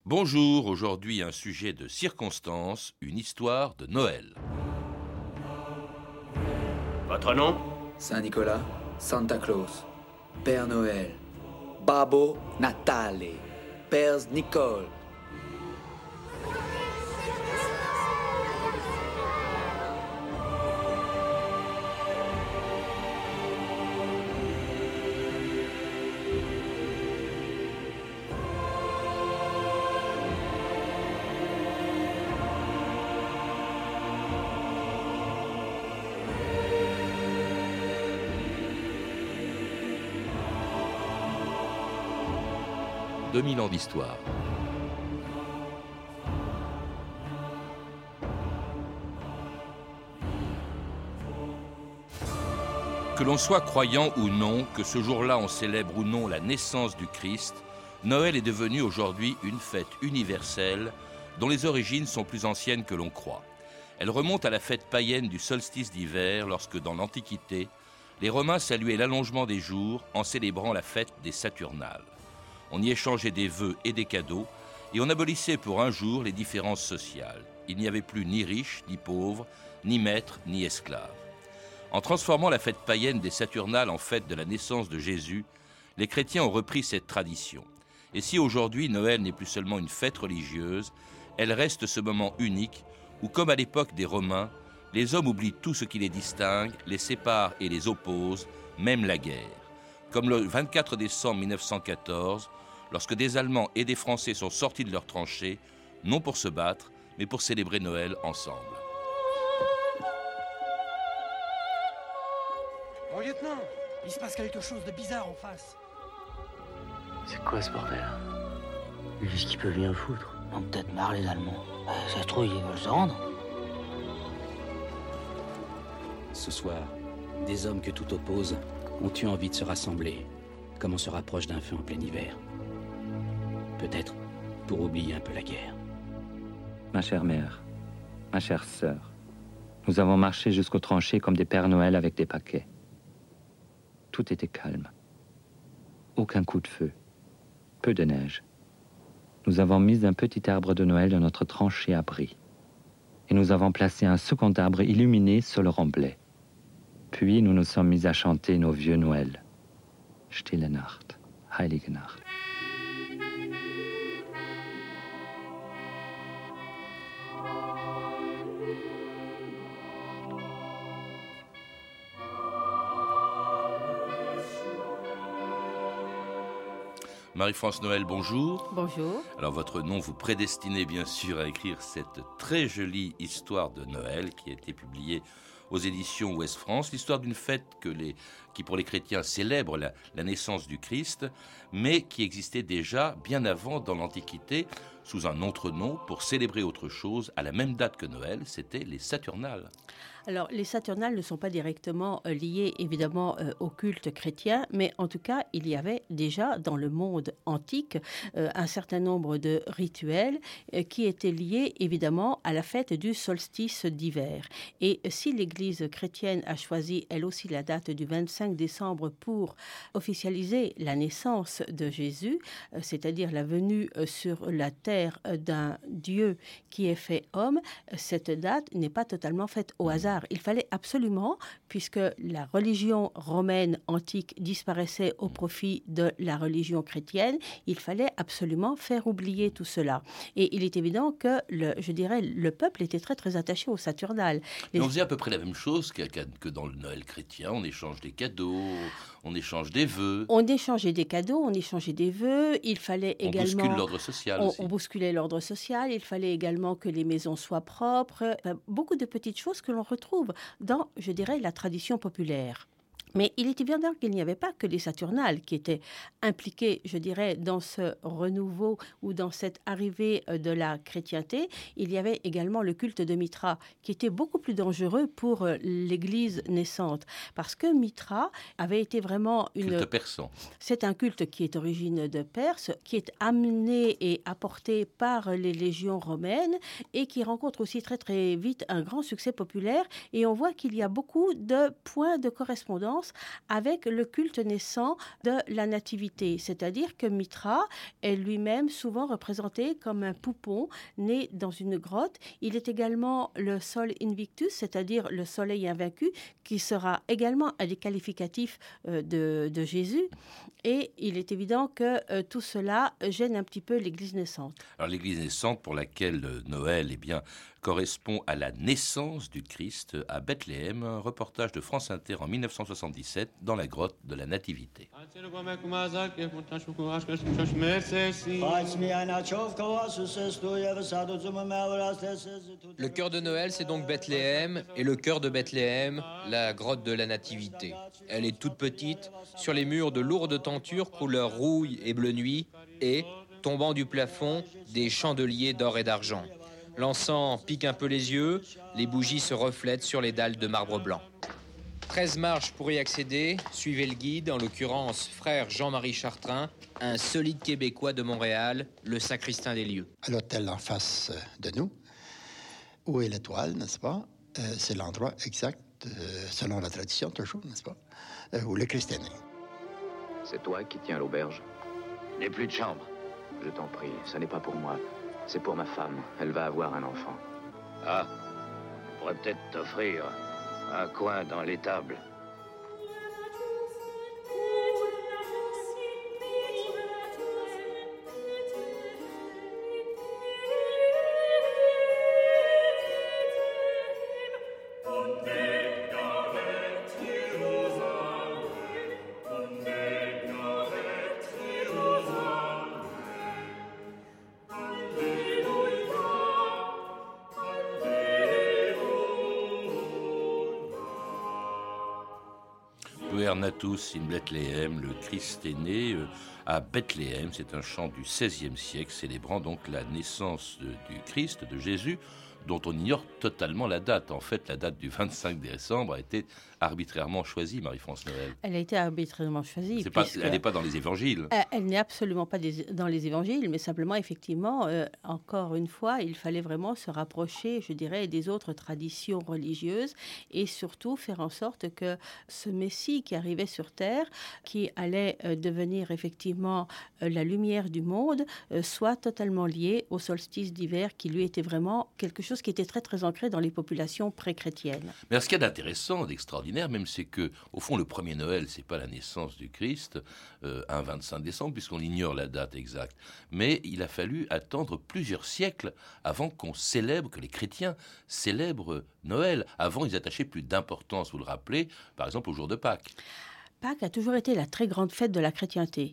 Bonjour, aujourd'hui un sujet de circonstance, une histoire de Noël. Votre nom ? Saint-Nicolas, Santa Claus, Père Noël, Babbo Natale, Père Nicole. « 2000 ans d'histoire. Que l'on soit croyant ou non, que ce jour-là on célèbre ou non la naissance du Christ, Noël est devenu aujourd'hui une fête universelle dont les origines sont plus anciennes que l'on croit. Elle remonte à la fête païenne du solstice d'hiver lorsque, dans l'Antiquité, les Romains saluaient l'allongement des jours en célébrant la fête des Saturnales. On y échangeait des vœux et des cadeaux, et on abolissait pour un jour les différences sociales. Il n'y avait plus ni riches, ni pauvres, ni maîtres, ni esclaves. En transformant la fête païenne des Saturnales en fête de la naissance de Jésus, les chrétiens ont repris cette tradition. Et si aujourd'hui Noël n'est plus seulement une fête religieuse, elle reste ce moment unique où, comme à l'époque des Romains, les hommes oublient tout ce qui les distingue, les sépare et les oppose, même la guerre. Comme le 24 décembre 1914, lorsque des Allemands et des Français sont sortis de leurs tranchées, non pour se battre, mais pour célébrer Noël ensemble. Mon lieutenant, il se passe quelque chose de bizarre en face. C'est quoi ce bordel? Qu'est-ce qu'ils peuvent bien foutre? Ils ont peut-être marre les Allemands. Ça se trouve, ils veulent se rendre. Ce soir, des hommes que tout oppose ont eu envie de se rassembler, comme on se rapproche d'un feu en plein hiver. Peut-être pour oublier un peu la guerre. Ma chère mère, ma chère sœur, nous avons marché jusqu'aux tranchées comme des Pères Noël avec des paquets. Tout était calme. Aucun coup de feu. Peu de neige. Nous avons mis un petit arbre de Noël dans notre tranchée abri. Et nous avons placé un second arbre illuminé sur le remblai. Puis nous nous sommes mis à chanter nos vieux Noël. Stille Nacht, Heilige Nacht. Marie-France Noël, bonjour. Bonjour. Alors votre nom vous prédestinez bien sûr à écrire cette très jolie histoire de Noël qui a été publiée aux éditions Ouest France, l'histoire d'une fête qui pour les chrétiens célèbre la naissance du Christ, mais qui existait déjà bien avant dans l'Antiquité sous un autre nom pour célébrer autre chose à la même date que Noël, c'était les Saturnales. Alors, les Saturnales ne sont pas directement liées, évidemment, au culte chrétien, mais en tout cas, il y avait déjà dans le monde antique un certain nombre de rituels qui étaient liés, évidemment, à la fête du solstice d'hiver. Et si l'Église chrétienne a choisi, elle aussi, la date du 25 décembre pour officialiser la naissance de Jésus, c'est-à-dire la venue sur la terre d'un Dieu qui est fait homme, cette date n'est pas totalement faite au hasard. Il fallait absolument, puisque la religion romaine antique disparaissait au profit de la religion chrétienne, il fallait absolument faire oublier tout cela. Et il est évident que, le peuple était très très attaché aux Saturnales. On faisait à peu près la même chose que dans le Noël chrétien, on échange des cadeaux, on échange des vœux. On échangeait des cadeaux, on échangeait des vœux, il fallait également... On bouscule l'ordre social aussi. On bousculait l'ordre social, il fallait également que les maisons soient propres, beaucoup de petites choses que l'on retrouve dans, la tradition populaire. Mais il est évident qu'il n'y avait pas que les Saturnales qui étaient impliquées, dans ce renouveau ou dans cette arrivée de la chrétienté. Il y avait également le culte de Mitra, qui était beaucoup plus dangereux pour l'Église naissante. Parce que Mitra avait été vraiment Culte persan. C'est un culte qui est origine de Perse, qui est amené et apporté par les légions romaines et qui rencontre aussi très très vite un grand succès populaire. Et on voit qu'il y a beaucoup de points de correspondance naissance avec le culte naissant de la nativité, c'est-à-dire que Mithra est lui-même souvent représenté comme un poupon né dans une grotte. Il est également le Sol Invictus, c'est-à-dire le soleil invaincu, qui sera également un des qualificatifs de Jésus. Et il est évident que tout cela gêne un petit peu l'Église naissante. Alors l'Église naissante pour laquelle Noël correspond à la naissance du Christ à Bethléem, un reportage de France Inter en 1977 dans la grotte de la Nativité. Le cœur de Noël, c'est donc Bethléem, et le cœur de Bethléem, la grotte de la Nativité. Elle est toute petite, sur les murs de lourdes tentures couleur rouille et bleu nuit, et, tombant du plafond, des chandeliers d'or et d'argent. L'encens pique un peu les yeux, les bougies se reflètent sur les dalles de marbre blanc. 13 marches pour y accéder, suivez le guide, en l'occurrence frère Jean-Marie Chartrain, un solide Québécois de Montréal, le sacristain des lieux. À l'hôtel en face de nous, où est l'étoile, n'est-ce pas? C'est l'endroit exact, selon la tradition toujours, n'est-ce pas? Où le Christ est né. C'est toi qui tiens l'auberge? Je n'ai plus de chambre. Je t'en prie, ce n'est pas pour moi. C'est pour ma femme. Elle va avoir un enfant. Ah, je pourrais peut-être t'offrir un coin dans l'étable. Natus in Bethléem, le Christ est né à Bethléem. C'est un chant du XVIe siècle célébrant donc la naissance du Christ, de Jésus, dont on ignore totalement la date. En fait, la date du 25 décembre a été arbitrairement choisie, Marie-France Noël. Elle a été arbitrairement choisie. Elle n'est pas dans les évangiles. Elle n'est absolument pas dans les évangiles, mais simplement, effectivement, encore une fois, il fallait vraiment se rapprocher, je dirais, des autres traditions religieuses et surtout faire en sorte que ce Messie qui arrivait sur Terre, qui allait devenir effectivement la lumière du monde, soit totalement lié au solstice d'hiver qui lui était vraiment quelque chose qui était très très ancré dans les populations pré-chrétiennes. Mais ce qu'il y a d'intéressant, d'extraordinaire même, c'est que au fond le premier Noël, c'est pas la naissance du Christ, un 25 décembre, puisqu'on ignore la date exacte. Mais il a fallu attendre plusieurs siècles avant qu'on célèbre, que les chrétiens célèbrent Noël. Avant, ils attachaient plus d'importance, vous le rappelez, par exemple au jour de Pâques. Pâques a toujours été la très grande fête de la chrétienté.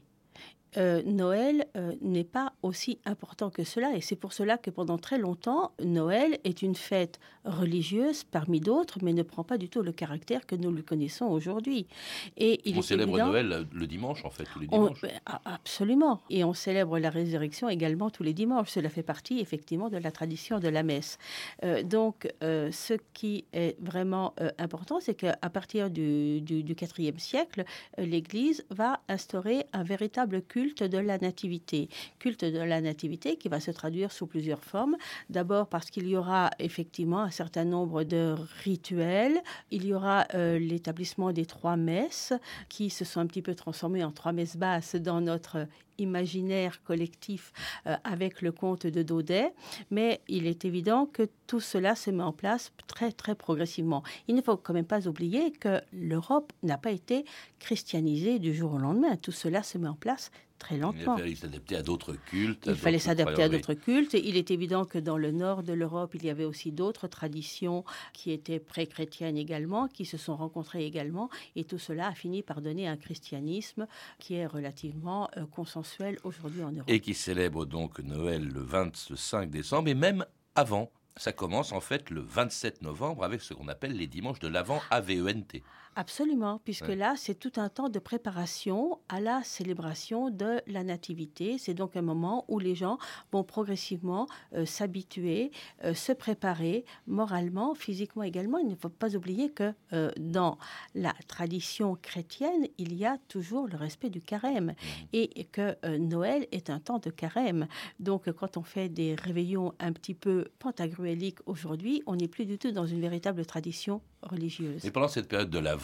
Noël n'est pas aussi important que cela et c'est pour cela que pendant très longtemps, Noël est une fête religieuse parmi d'autres, mais ne prend pas du tout le caractère que nous le connaissons aujourd'hui. Et on célèbre Noël le dimanche, en fait, tous les dimanches. Absolument. Et on célèbre la résurrection également tous les dimanches. Cela fait partie, effectivement, de la tradition de la messe. Donc, ce qui est vraiment important, c'est qu'à partir du IVe siècle, l'Église va instaurer un véritable culte de la nativité. Culte de la nativité qui va se traduire sous plusieurs formes. D'abord parce qu'il y aura effectivement un certain nombre de rituels. Il y aura l'établissement des 3 messes qui se sont un petit peu transformées en 3 messes basses dans notre imaginaire collectif avec le conte de Daudet. Mais il est évident que tout cela se met en place très, très progressivement. Il ne faut quand même pas oublier que l'Europe n'a pas été christianisée du jour au lendemain. Tout cela se met en place très lentement. Il fallait s'adapter à d'autres cultes. Il fallait s'adapter à d'autres cultes. Et il est évident que dans le nord de l'Europe, il y avait aussi d'autres traditions qui étaient pré-chrétiennes également, qui se sont rencontrées également. Et tout cela a fini par donner un christianisme qui est relativement consensuel aujourd'hui en Europe. Et qui célèbre donc Noël le 25 décembre et même avant. Ça commence en fait le 27 novembre avec ce qu'on appelle les dimanches de l'Avent, AVENT. Absolument, puisque là, c'est tout un temps de préparation à la célébration de la Nativité. C'est donc un moment où les gens vont progressivement s'habituer, se préparer moralement, physiquement également. Il ne faut pas oublier que dans la tradition chrétienne, il y a toujours le respect du carême et que Noël est un temps de carême. Donc, quand on fait des réveillons un petit peu pantagruéliques aujourd'hui, on n'est plus du tout dans une véritable tradition religieuse. Et pendant cette période de l'Avent,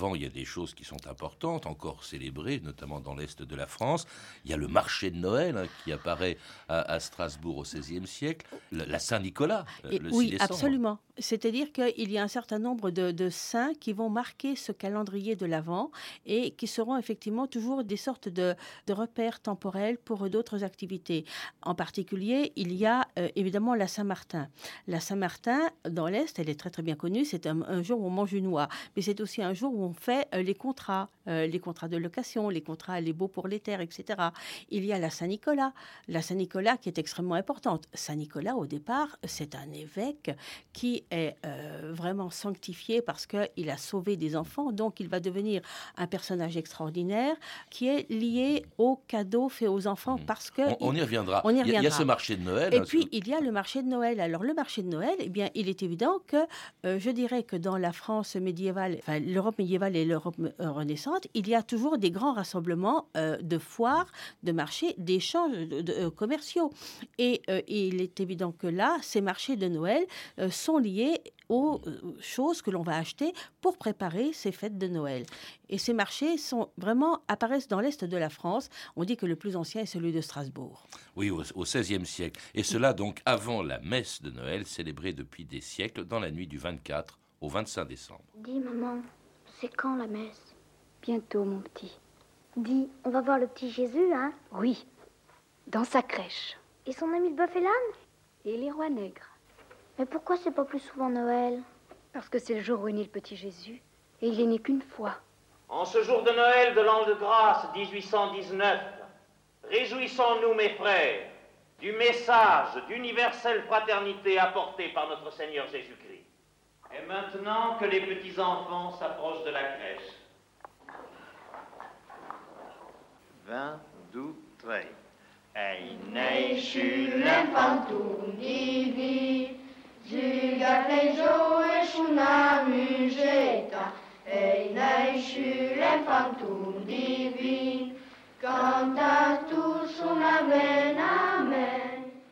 avant, il y a des choses qui sont importantes, encore célébrées, notamment dans l'Est de la France. Il y a le marché de Noël qui apparaît à Strasbourg au XVIe siècle, la Saint-Nicolas, le 6 oui, décembre. Absolument. C'est-à-dire qu'il y a un certain nombre de saints qui vont marquer ce calendrier de l'Avent et qui seront effectivement toujours des sortes de repères temporels pour d'autres activités. En particulier, il y a évidemment la Saint-Martin. La Saint-Martin, dans l'Est, elle est très très bien connue. C'est un jour où on mange une noix, mais c'est aussi un jour où on fait les contrats de location, les contrats, les baux pour les terres, etc. Il y a la Saint-Nicolas. La Saint-Nicolas qui est extrêmement importante. Saint-Nicolas, au départ, c'est un évêque qui est vraiment sanctifié parce qu'il a sauvé des enfants. Donc, il va devenir un personnage extraordinaire qui est lié aux cadeaux faits aux enfants parce que... On y reviendra. Il y a ce marché de Noël. Et puis, il y a le marché de Noël. Alors, le marché de Noël, eh bien, il est évident que je dirais que dans la France médiévale, enfin, l'Europe médiévale et l'Europe renaissante, il y a toujours des grands rassemblements de foires, de marchés, d'échanges commerciaux. Et il est évident que là, ces marchés de Noël sont liés aux choses que l'on va acheter pour préparer ces fêtes de Noël. Et ces marchés apparaissent dans l'Est de la France. On dit que le plus ancien est celui de Strasbourg. Oui, au XVIe siècle. Et cela donc avant la messe de Noël, célébrée depuis des siècles dans la nuit du 24 au 25 décembre. Dis, maman, c'est quand la messe? Bientôt, mon petit. Dis, on va voir le petit Jésus, hein? Oui, dans sa crèche. Et son ami le bœuf et l'âne? Et les rois nègres. Mais pourquoi c'est pas plus souvent Noël? Parce que c'est le jour où est né le petit Jésus. Et il est né qu'une fois. En ce jour de Noël de l'an de grâce 1819, réjouissons-nous, mes frères, du message d'universelle fraternité apporté par notre Seigneur Jésus-Christ. Et maintenant que les petits-enfants s'approchent de la crèche. 20, 12, 13. Ei nasce l'infantum divin, zuga feijoe mugeta. Ei nasce l'infantum divin, cantatus una amen.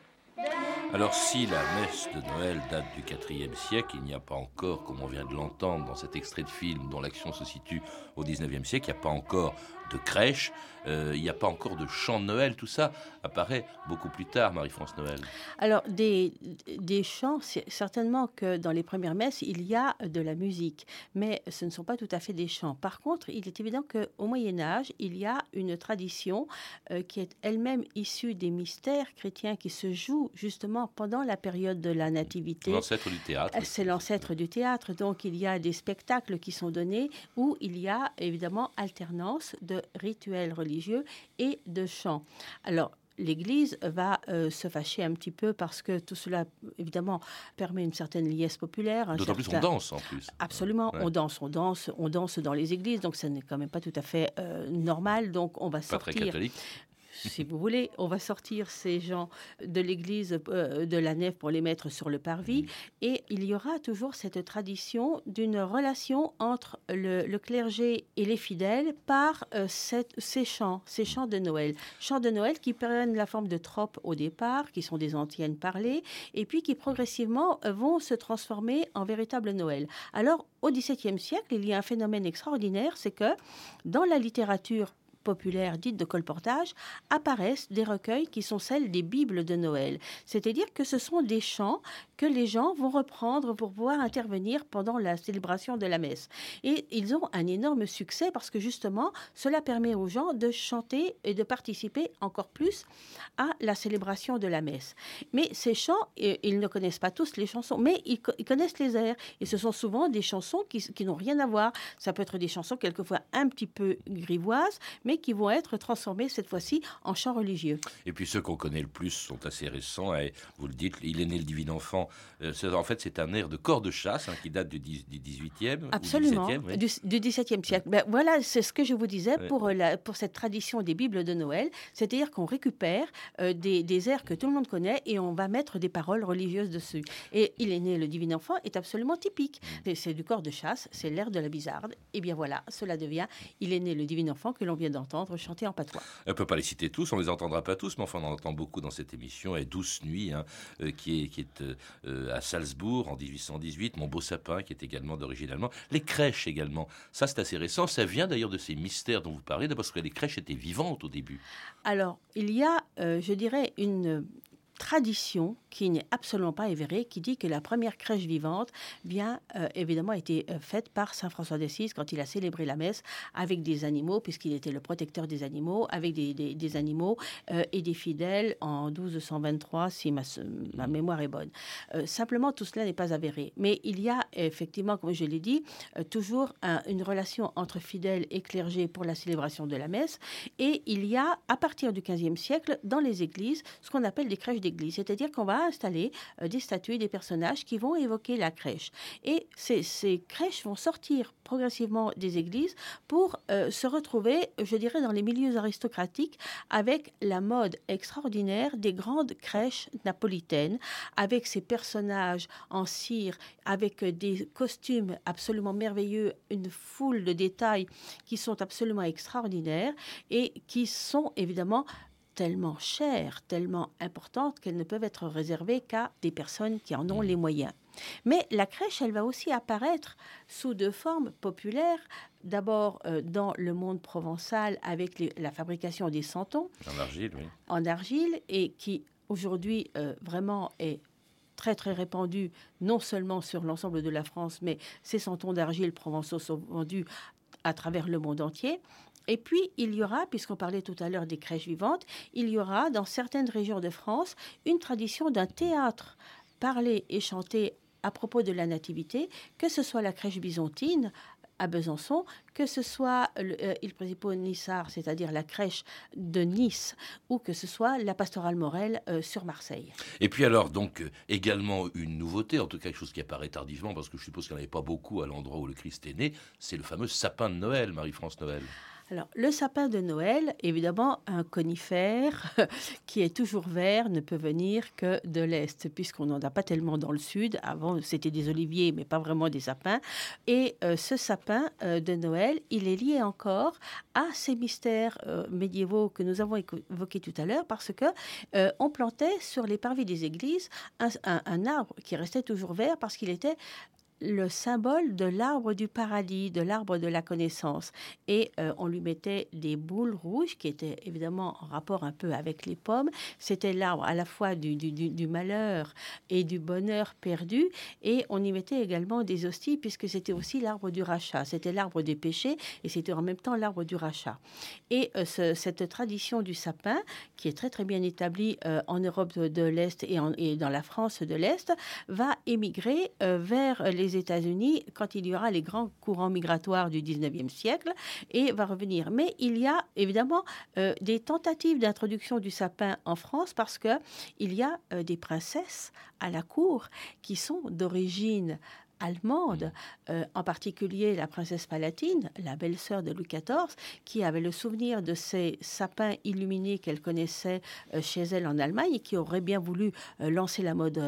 Alors si la messe de Noël date du IVe siècle, il n'y a pas encore, comme on vient de l'entendre dans cet extrait de film dont l'action se situe au XIXe siècle, il n'y a pas encore de crèche, il n'y a pas encore de chant de Noël, tout ça apparaît beaucoup plus tard, Marie-France Noël. Alors, des chants, c'est certainement que dans les premières messes, il y a de la musique, mais ce ne sont pas tout à fait des chants. Par contre, il est évident qu'au Moyen-Âge, il y a une tradition qui est elle-même issue des mystères chrétiens qui se jouent justement pendant la période de la Nativité. L'ancêtre du théâtre. C'est l'ancêtre du théâtre, donc il y a des spectacles qui sont donnés où il y a évidemment alternance de rituels religieux et de chants. Alors, l'Église va se fâcher un petit peu parce que tout cela, évidemment, permet une certaine liesse populaire. D'autant plus on danse, en plus. Absolument, ouais. on danse dans les églises, donc ça n'est quand même pas tout à fait normal. Donc on va sortir... Pas très catholique. Si vous voulez, on va sortir ces gens de l'église, de la nef pour les mettre sur le parvis. Et il y aura toujours cette tradition d'une relation entre le clergé et les fidèles par ces chants de Noël. Chants de Noël qui prennent la forme de tropes au départ, qui sont des antiennes parlées, et puis qui progressivement vont se transformer en véritable Noël. Alors, au XVIIe siècle, il y a un phénomène extraordinaire, c'est que dans la littérature populaires dites de colportage, apparaissent des recueils qui sont celles des Bibles de Noël. C'est-à-dire que ce sont des chants que les gens vont reprendre pour pouvoir intervenir pendant la célébration de la messe. Et ils ont un énorme succès parce que justement, cela permet aux gens de chanter et de participer encore plus à la célébration de la messe. Mais ces chants, ils ne connaissent pas tous les chansons, mais ils connaissent les airs. Et ce sont souvent des chansons qui n'ont rien à voir. Ça peut être des chansons quelquefois un petit peu grivoises, mais qui vont être transformés cette fois-ci en chants religieux. Et puis ceux qu'on connaît le plus sont assez récents. Et vous le dites, Il est né le divin enfant. En fait, c'est un air de cor de chasse qui date du 18e. Absolument, ou du 17e, du 17e siècle. Ben, voilà, c'est ce que je vous disais pour cette tradition des Bibles de Noël. C'est-à-dire qu'on récupère des airs que tout le monde connaît et on va mettre des paroles religieuses dessus. Et Il est né le divin enfant est absolument typique. C'est du cor de chasse, c'est l'air de la bizarde. Et bien voilà, cela devient Il est né le divin enfant que l'on vient d'entendre. entendre chanter en patois. On ne peut pas les citer tous, on ne les entendra pas tous, mais enfin on en entend beaucoup dans cette émission. Et Douce Nuit, qui est à Salzbourg en 1818, Mon beau sapin, qui est également d'origine allemande. Les crèches également, ça c'est assez récent, ça vient d'ailleurs de ces mystères dont vous parlez, parce que les crèches étaient vivantes au début. Alors, il y a, je dirais, une tradition qui n'est absolument pas avérée, qui dit que la première crèche vivante, évidemment, a été faite par saint François d'Assise quand il a célébré la messe avec des animaux, puisqu'il était le protecteur des animaux, avec des animaux et des fidèles en 1223, si ma mémoire est bonne. Simplement, tout cela n'est pas avéré. Mais il y a effectivement, comme je l'ai dit, toujours une relation entre fidèles et clergés pour la célébration de la messe. Et il y a, à partir du XVe siècle, dans les églises, ce qu'on appelle des crèches d'église. C'est-à-dire qu'on va installer des statues, des personnages qui vont évoquer la crèche. Et ces crèches vont sortir progressivement des églises pour se retrouver, je dirais, dans les milieux aristocratiques avec la mode extraordinaire des grandes crèches napolitaines, avec ces personnages en cire, avec des costumes absolument merveilleux, une foule de détails qui sont absolument extraordinaires et qui sont évidemment tellement chères, tellement importantes qu'elles ne peuvent être réservées qu'à des personnes qui en ont les moyens. Mais la crèche, elle va aussi apparaître sous deux formes populaires. D'abord dans le monde provençal avec la fabrication des santons. En argile, oui. En argile, et qui aujourd'hui vraiment est très très répandu, non seulement sur l'ensemble de la France, mais ces santons d'argile provençaux sont vendus à travers le monde entier. Et puis, il y aura, puisqu'on parlait tout à l'heure des crèches vivantes, il y aura dans certaines régions de France une tradition d'un théâtre parlé et chanté à propos de la nativité, que ce soit la crèche byzantine à Besançon, que ce soit Il Principo Nissard, c'est-à-dire la crèche de Nice, ou que ce soit la pastorale Morel sur Marseille. Et puis alors, donc, également une nouveauté, en tout cas quelque chose qui apparaît tardivement, parce que je suppose qu'il n'y en avait pas beaucoup à l'endroit où le Christ est né, c'est le fameux sapin de Noël, Marie-France Noël. Alors, le sapin de Noël, évidemment, un conifère qui est toujours vert, ne peut venir que de l'Est, puisqu'on n'en a pas tellement dans le Sud. Avant, c'était des oliviers, mais pas vraiment des sapins. Et ce sapin de Noël, il est lié encore à ces mystères médiévaux que nous avons évoqués tout à l'heure, parce que on plantait sur les parvis des églises un arbre qui restait toujours vert, parce qu'il était le symbole de l'arbre du paradis, de l'arbre de la connaissance. Et on lui mettait des boules rouges qui étaient évidemment en rapport un peu avec les pommes. C'était l'arbre à la fois du malheur et du bonheur perdu. Et on y mettait également des hosties, puisque c'était aussi l'arbre du rachat. C'était l'arbre des péchés et c'était en même temps l'arbre du rachat. Et cette tradition du sapin, qui est très très bien établie en Europe de l'Est et dans la France de l'Est, va émigrer vers les États-Unis quand il y aura les grands courants migratoires du 19e siècle et va revenir. Mais il y a évidemment des tentatives d'introduction du sapin en France, parce que il y a des princesses à la cour qui sont d'origine allemande, en particulier la princesse Palatine, la belle-sœur de Louis XIV, qui avait le souvenir de ces sapins illuminés qu'elle connaissait chez elle en Allemagne et qui aurait bien voulu lancer la mode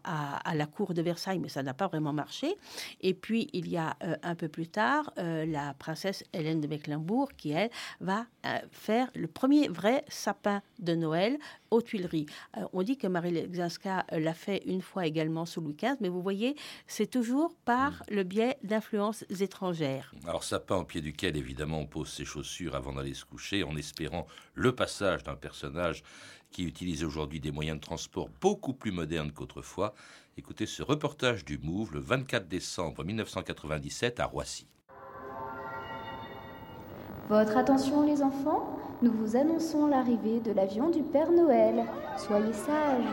à la cour de Versailles, mais ça n'a pas vraiment marché. Et puis, il y a un peu plus tard, la princesse Hélène de Mecklembourg, qui, elle, va faire le premier vrai sapin de Noël aux Tuileries. On dit que Marie Legzinska l'a fait une fois également sous Louis XV, mais vous voyez, c'est toujours par le biais d'influences étrangères. Alors, sapin au pied duquel, évidemment, on pose ses chaussures avant d'aller se coucher, en espérant le passage d'un personnage qui utilise aujourd'hui des moyens de transport beaucoup plus modernes qu'autrefois. Écoutez ce reportage du Mouve le 24 décembre 1997 à Roissy. Votre attention les enfants, nous vous annonçons l'arrivée de l'avion du Père Noël. Soyez sages.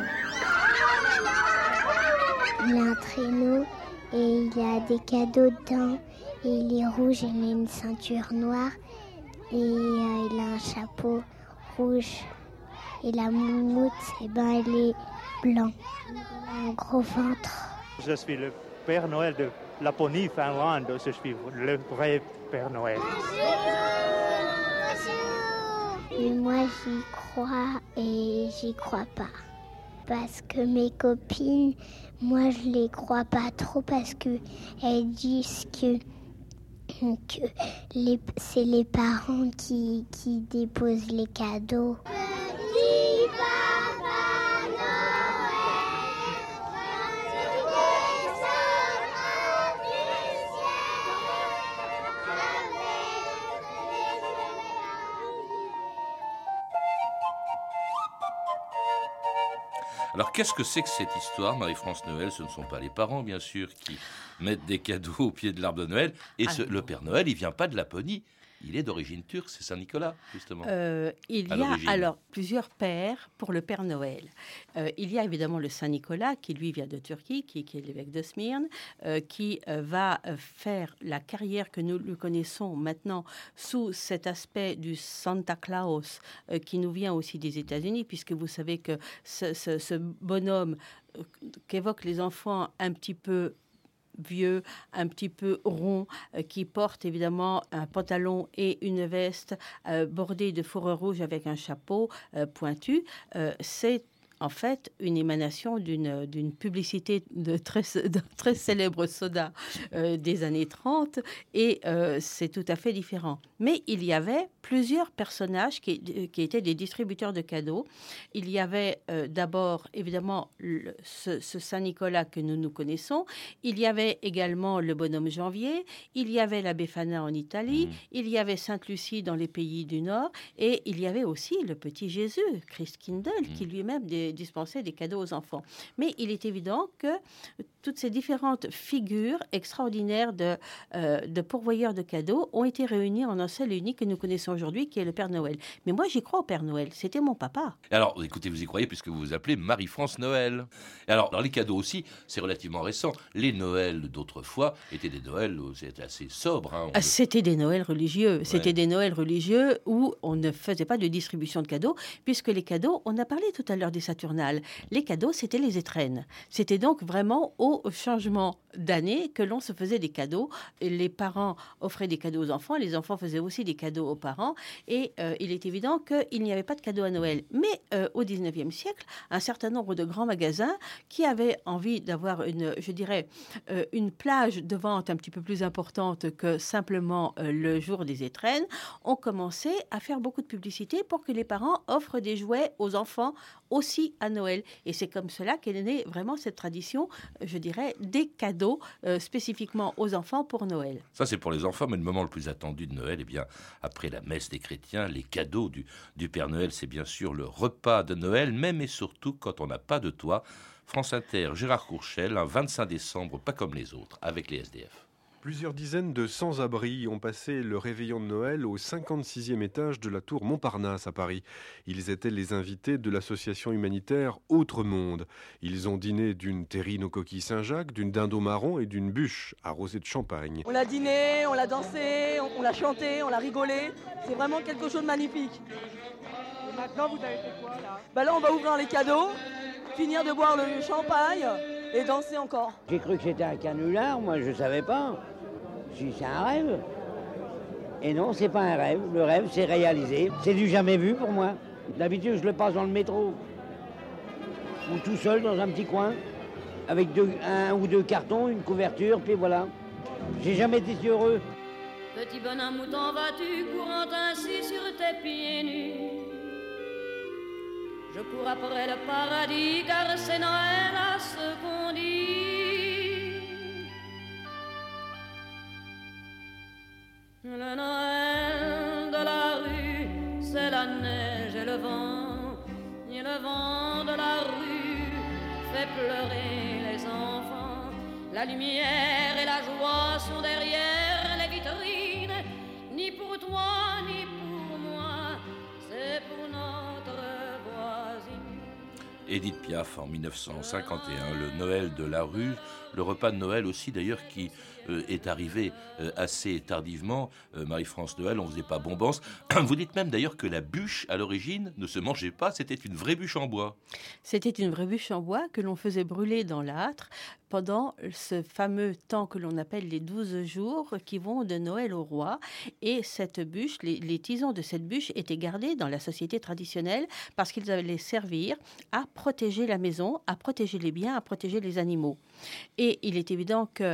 Il a un traîneau et il a des cadeaux dedans. Et il est rouge, il a une ceinture noire et il a un chapeau rouge. Et la moumoute, elle est blanc. Il a un gros ventre. Je suis le Père Noël de Laponie, Finlande. Je suis le vrai Père Noël. Et moi, j'y crois et j'y crois pas. Parce que mes copines, moi, je les crois pas trop parce que elles disent que que c'est les parents qui déposent les cadeaux. Petit Papa Noël, tu descendras du Alors, qu'est-ce que c'est que cette histoire, Marie-France Noël? Ce ne sont pas les parents, bien sûr, qui mettent des cadeaux au pied de l'arbre de Noël. Et le Père Noël, il ne vient pas de Laponie. Il est d'origine turque, c'est Saint-Nicolas, justement. Il y a alors plusieurs pères pour le Père Noël. Il y a évidemment le Saint-Nicolas, qui lui vient de Turquie, qui est l'évêque de Smyrne, qui va faire la carrière que nous lui connaissons maintenant sous cet aspect du Santa Claus, qui nous vient aussi des États-Unis, puisque vous savez que ce bonhomme qu'évoquent les enfants un petit peu vieux, un petit peu rond, qui porte évidemment un pantalon et une veste bordée de fourrure rouge avec un chapeau pointu, c'est en fait une émanation d'une publicité de très célèbre soda des années 30, et c'est tout à fait différent. Mais il y avait plusieurs personnages qui étaient des distributeurs de cadeaux. Il y avait d'abord, évidemment, ce Saint-Nicolas que nous connaissons. Il y avait également le bonhomme Janvier. Il y avait la Befana en Italie. Il y avait Sainte-Lucie dans les pays du Nord. Et il y avait aussi le petit Jésus, Christkindl, qui lui-même dispensait des cadeaux aux enfants. Mais il est évident que toutes ces différentes figures extraordinaires de pourvoyeurs de cadeaux ont été réunies en un seul et unique que nous connaissons aujourd'hui, qui est le Père Noël. Mais moi, j'y crois au Père Noël. C'était mon papa. Alors, écoutez, vous y croyez puisque vous vous appelez Marie-France Noël. Alors, dans les cadeaux aussi, c'est relativement récent. Les Noëls d'autrefois étaient des Noëls, c'était assez sobre. Hein, C'était des Noëls religieux. Ouais. C'était des Noëls religieux où on ne faisait pas de distribution de cadeaux, puisque les cadeaux, on a parlé tout à l'heure des Saturnales. Les cadeaux, c'était les étrennes. C'était donc vraiment au changement d'année que l'on se faisait des cadeaux. Et les parents offraient des cadeaux aux enfants, les enfants faisaient aussi des cadeaux aux parents, et il est évident qu'il n'y avait pas de cadeaux à Noël. Mais au 19e siècle, un certain nombre de grands magasins qui avaient envie d'avoir une plage de vente un petit peu plus importante que simplement le jour des étrennes, ont commencé à faire beaucoup de publicité pour que les parents offrent des jouets aux enfants aussi à Noël. Et c'est comme cela qu'est née vraiment cette tradition, je dirais, des cadeaux spécifiquement aux enfants pour Noël. Ça, c'est pour les enfants, mais le moment le plus attendu de Noël, eh bien, après la messe des chrétiens, les cadeaux du Père Noël, c'est bien sûr le repas de Noël, même et surtout quand on n'a pas de toit. France Inter, Gérard Courchel, un 25 décembre, pas comme les autres, avec les SDF. Plusieurs dizaines de sans-abri ont passé le réveillon de Noël au 56e étage de la tour Montparnasse à Paris. Ils étaient les invités de l'association humanitaire Autre Monde. Ils ont dîné d'une terrine aux coquilles Saint-Jacques, d'une dinde marron et d'une bûche arrosée de champagne. On l'a dîné, on l'a dansé, on l'a chanté, on l'a rigolé. C'est vraiment quelque chose de magnifique. Et maintenant, vous avez fait quoi là ? Là, on va ouvrir les cadeaux, finir de boire le champagne et danser encore. J'ai cru que c'était un canular, moi je savais pas. C'est un rêve. Et non, c'est pas un rêve. Le rêve, c'est réalisé. C'est du jamais vu pour moi. D'habitude, je le passe dans le métro. Ou tout seul dans un petit coin, avec un ou deux cartons, une couverture, puis voilà. J'ai jamais été si heureux. Petit bonhomme, où t'en vas-tu, courant ainsi sur tes pieds nus? Je cours après le paradis, car c'est Noël à ce qu'on dit. Le Noël de la rue, c'est la neige et le vent. Et le vent de la rue fait pleurer les enfants. La lumière et la joie sont derrière les vitrines. Ni pour toi, ni pour moi, c'est pour notre voisine. Édith Piaf en 1951, le Noël de la rue, le repas de Noël aussi d'ailleurs qui est arrivé assez tardivement. Marie-France Noël, on ne faisait pas bombance. Vous dites même d'ailleurs que la bûche à l'origine ne se mangeait pas, c'était une vraie bûche en bois. C'était une vraie bûche en bois que l'on faisait brûler dans l'âtre pendant ce fameux temps que l'on appelle les 12 jours qui vont de Noël au roi. Et cette bûche, les tisons de cette bûche étaient gardés dans la société traditionnelle parce qu'ils allaient servir à protéger la maison, à protéger les biens, à protéger les animaux. Et il est évident que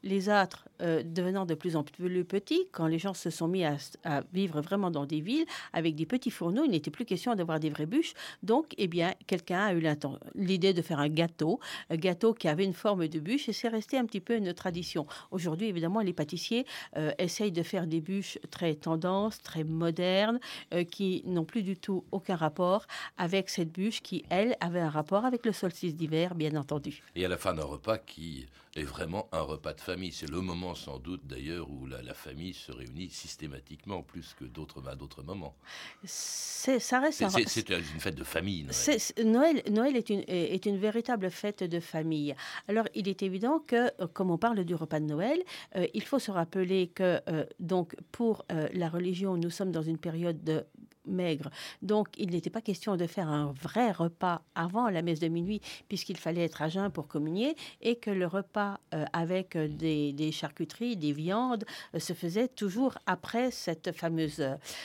les âtres devenant de plus en plus petits, quand les gens se sont mis à vivre vraiment dans des villes, avec des petits fourneaux, il n'était plus question d'avoir des vraies bûches. Donc, eh bien, quelqu'un a eu l'idée de faire un gâteau qui avait une forme de bûche, et c'est resté un petit peu une tradition. Aujourd'hui, évidemment, les pâtissiers essayent de faire des bûches très tendances, très modernes, qui n'ont plus du tout aucun rapport avec cette bûche qui, elle, avait un rapport avec le solstice d'hiver, bien entendu. Et à la fin d'un repas qui est vraiment un repas de famille. C'est le moment, sans doute, d'ailleurs, où la famille se réunit systématiquement, plus que à d'autres moments. C'est une fête de famille, Noël. Noël est une véritable fête de famille. Alors, il est évident que, comme on parle du repas de Noël, il faut se rappeler que, donc, pour la religion, nous sommes dans une période de maigre. Donc, il n'était pas question de faire un vrai repas avant la messe de minuit, puisqu'il fallait être à jeun pour communier, et que le repas avec des charcuteries, des viandes, se faisait toujours après cette fameuse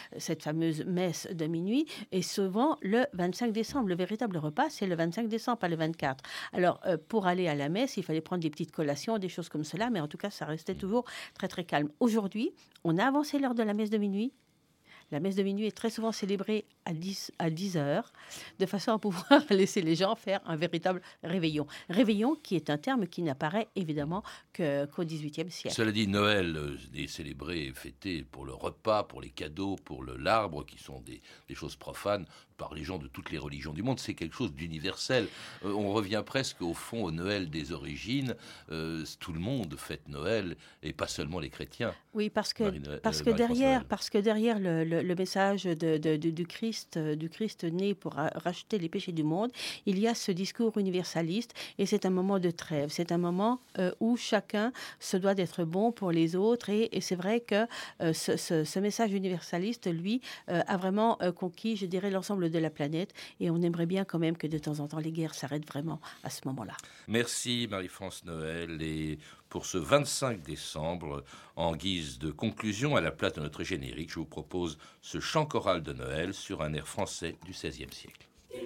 messe de minuit, et souvent le 25 décembre. Le véritable repas, c'est le 25 décembre, pas le 24. Alors, pour aller à la messe, il fallait prendre des petites collations, des choses comme cela, mais en tout cas, ça restait toujours très, très calme. Aujourd'hui, on a avancé l'heure de la messe de minuit. La messe de minuit est très souvent célébrée à 10 heures, de façon à pouvoir laisser les gens faire un véritable réveillon. Réveillon qui est un terme qui n'apparaît évidemment qu'au XVIIIe siècle. Cela dit, Noël est célébré et fêté pour le repas, pour les cadeaux, pour l'arbre, qui sont des choses profanes par les gens de toutes les religions du monde. C'est quelque chose d'universel. On revient presque au fond au Noël des origines. Tout le monde fête Noël, et pas seulement les chrétiens. Oui, parce que derrière le message du Christ né pour racheter les péchés du monde, il y a ce discours universaliste, et c'est un moment de trêve. C'est un moment où chacun se doit d'être bon pour les autres, et c'est vrai que ce message universaliste, lui, a vraiment conquis, je dirais, l'ensemble de la planète, et on aimerait bien quand même que de temps en temps les guerres s'arrêtent vraiment à ce moment-là. Merci Marie-France Noël, et pour ce 25 décembre, en guise de conclusion à la place de notre générique, je vous propose ce chant choral de Noël sur un air français du XVIe siècle.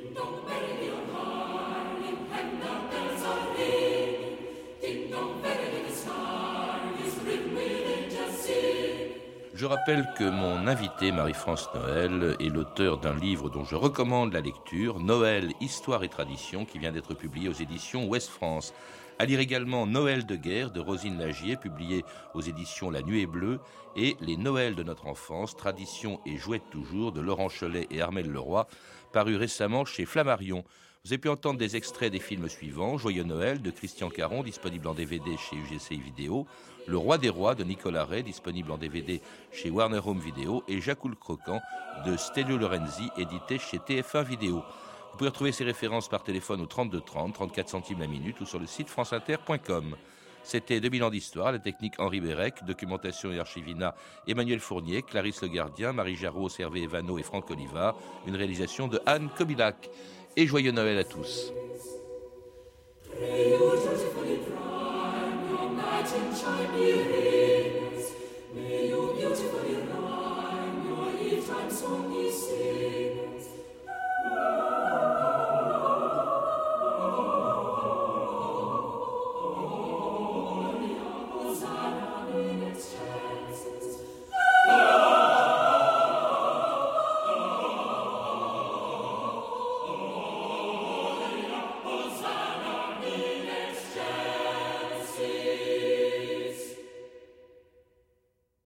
Je rappelle que mon invité, Marie-France Noël, est l'auteur d'un livre dont je recommande la lecture, Noël, Histoire et Tradition, qui vient d'être publié aux éditions Ouest France. À lire également Noël de guerre de Rosine Lagier, publié aux éditions La Nuée Bleue, et Les Noëls de notre enfance, Tradition et Jouette toujours, de Laurent Cholet et Armelle Leroy, paru récemment chez Flammarion. Vous avez pu entendre des extraits des films suivants: Joyeux Noël de Christian Caron, disponible en DVD chez UGC Vidéo, Le Roi des Rois de Nicolas Ray, disponible en DVD chez Warner Home Video, et Jacques le Croquant de Stelio Lorenzi, édité chez TF1 Vidéo. Vous pouvez retrouver ces références par téléphone au 32 30, 34 centimes la minute, ou sur le site franceinter.com. C'était 2000 ans d'histoire, la technique Henri Bérec, documentation et archivina Emmanuel Fournier, Clarisse Le Gardien, Marie Jarreau, Hervé Evano et Franck Olivard, une réalisation de Anne Kobilac. Et joyeux Noël à tous. May you beautifully rhyme your Eve-time song ye sing.